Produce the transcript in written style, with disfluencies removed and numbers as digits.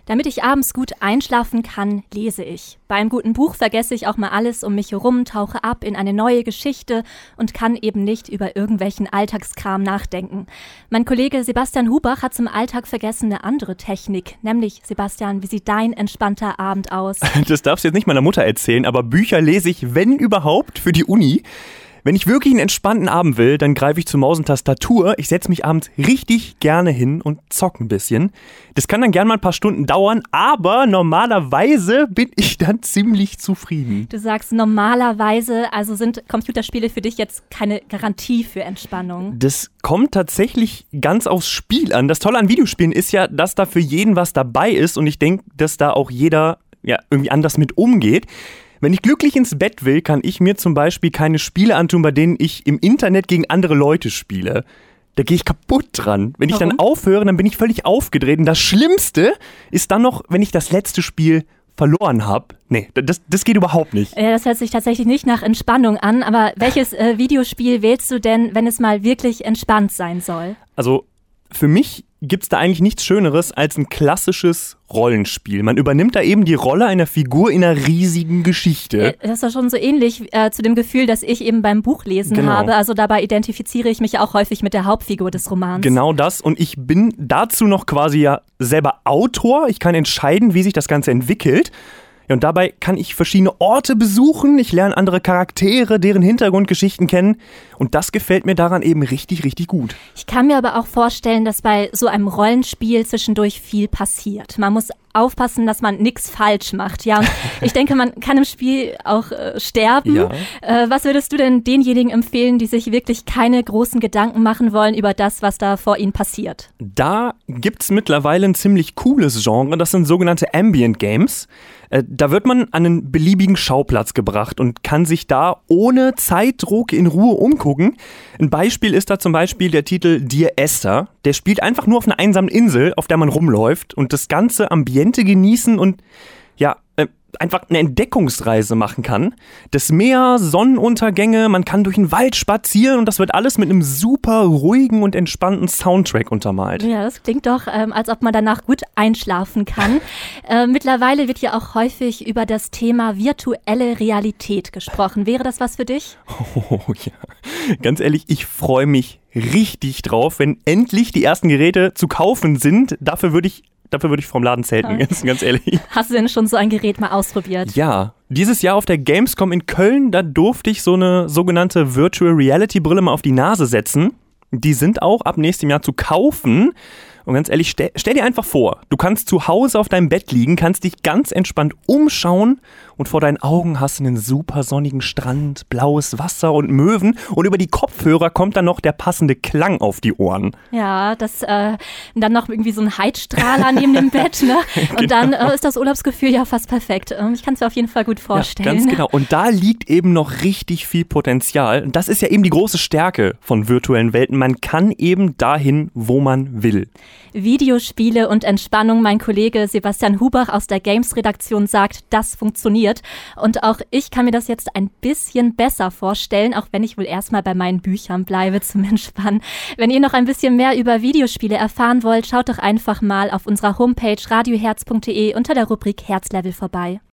Damit ich abends gut einschlafen kann, lese ich. Bei einem guten Buch vergesse ich auch mal alles um mich herum, tauche ab in eine neue Geschichte und kann eben nicht über irgendwelchen Alltagskram nachdenken. Mein Kollege Sebastian Hubach hat zum Alltag vergessen eine andere Technik. Nämlich, Sebastian, wie sieht dein entspannter Abend aus? Das darfst du jetzt nicht meiner Mutter erzählen, aber Bücher lese ich, wenn überhaupt, für die Uni. Wenn ich wirklich einen entspannten Abend will, dann greife ich zur Maus und Tastatur. Ich setze mich abends richtig gerne hin und zocke ein bisschen. Das kann dann gerne mal ein paar Stunden dauern, aber normalerweise bin ich dann ziemlich zufrieden. Du sagst normalerweise, also sind Computerspiele für dich jetzt keine Garantie für Entspannung? Das kommt tatsächlich ganz aufs Spiel an. Das Tolle an Videospielen ist ja, dass da für jeden was dabei ist und ich denke, dass da auch jeder irgendwie anders mit umgeht. Wenn ich glücklich ins Bett will, kann ich mir zum Beispiel keine Spiele antun, bei denen ich im Internet gegen andere Leute spiele. Da gehe ich kaputt dran. Wenn ich dann aufhöre, dann bin ich völlig aufgedreht. Und das Schlimmste ist dann noch, wenn ich das letzte Spiel verloren habe. Nee, das geht überhaupt nicht. Ja, das hört sich tatsächlich nicht nach Entspannung an. Aber welches Videospiel wählst du denn, wenn es mal wirklich entspannt sein soll? Also für mich gibt's da eigentlich nichts Schöneres als ein klassisches Rollenspiel. Man übernimmt da eben die Rolle einer Figur in einer riesigen Geschichte. Das ist doch schon so ähnlich zu dem Gefühl, das ich eben beim Buchlesen habe. Also dabei identifiziere ich mich auch häufig mit der Hauptfigur des Romans. Genau das. Und ich bin dazu noch quasi ja selber Autor. Ich kann entscheiden, wie sich das Ganze entwickelt. Ja, und dabei kann ich verschiedene Orte besuchen, ich lerne andere Charaktere, deren Hintergrundgeschichten kennen und das gefällt mir daran eben richtig, richtig gut. Ich kann mir aber auch vorstellen, dass bei so einem Rollenspiel zwischendurch viel passiert. Man muss aufpassen, dass man nichts falsch macht. Ja, und ich denke, man kann im Spiel auch sterben. Ja. Was würdest du denn denjenigen empfehlen, die sich wirklich keine großen Gedanken machen wollen über das, was da vor ihnen passiert? Da gibt's mittlerweile ein ziemlich cooles Genre, das sind sogenannte Ambient Games. Da wird man an einen beliebigen Schauplatz gebracht und kann sich da ohne Zeitdruck in Ruhe umgucken. Ein Beispiel ist da zum Beispiel der Titel Dear Esther. Der spielt einfach nur auf einer einsamen Insel, auf der man rumläuft und das ganze Ambiente genießen und einfach eine Entdeckungsreise machen kann. Das Meer, Sonnenuntergänge, man kann durch den Wald spazieren und das wird alles mit einem super ruhigen und entspannten Soundtrack untermalt. Ja, das klingt doch, als ob man danach gut einschlafen kann. Mittlerweile wird ja auch häufig über das Thema virtuelle Realität gesprochen. Wäre das was für dich? Oh ja, ganz ehrlich, ich freue mich richtig drauf, wenn endlich die ersten Geräte zu kaufen sind. Dafür würde ich vom Laden zelten, ganz ehrlich. Hast du denn schon so ein Gerät mal ausprobiert? Ja, dieses Jahr auf der Gamescom in Köln, da durfte ich so eine sogenannte Virtual Reality Brille mal auf die Nase setzen. Die sind auch ab nächstem Jahr zu kaufen. Und ganz ehrlich, stell dir einfach vor, du kannst zu Hause auf deinem Bett liegen, kannst dich ganz entspannt umschauen und vor deinen Augen hast du einen super sonnigen Strand, blaues Wasser und Möwen und über die Kopfhörer kommt dann noch der passende Klang auf die Ohren. Ja, dann noch irgendwie so ein Heizstrahler neben dem Bett, ne? Und dann ist das Urlaubsgefühl ja fast perfekt. Ich kann es mir auf jeden Fall gut vorstellen. Ja, ganz genau. Und da liegt eben noch richtig viel Potenzial. Und das ist ja eben die große Stärke von virtuellen Welten. Man kann eben dahin, wo man will. Videospiele und Entspannung. Mein Kollege Sebastian Hubach aus der Games-Redaktion sagt, das funktioniert. Und auch ich kann mir das jetzt ein bisschen besser vorstellen, auch wenn ich wohl erstmal bei meinen Büchern bleibe zum Entspannen. Wenn ihr noch ein bisschen mehr über Videospiele erfahren wollt, schaut doch einfach mal auf unserer Homepage radioherz.de unter der Rubrik Herzlevel vorbei.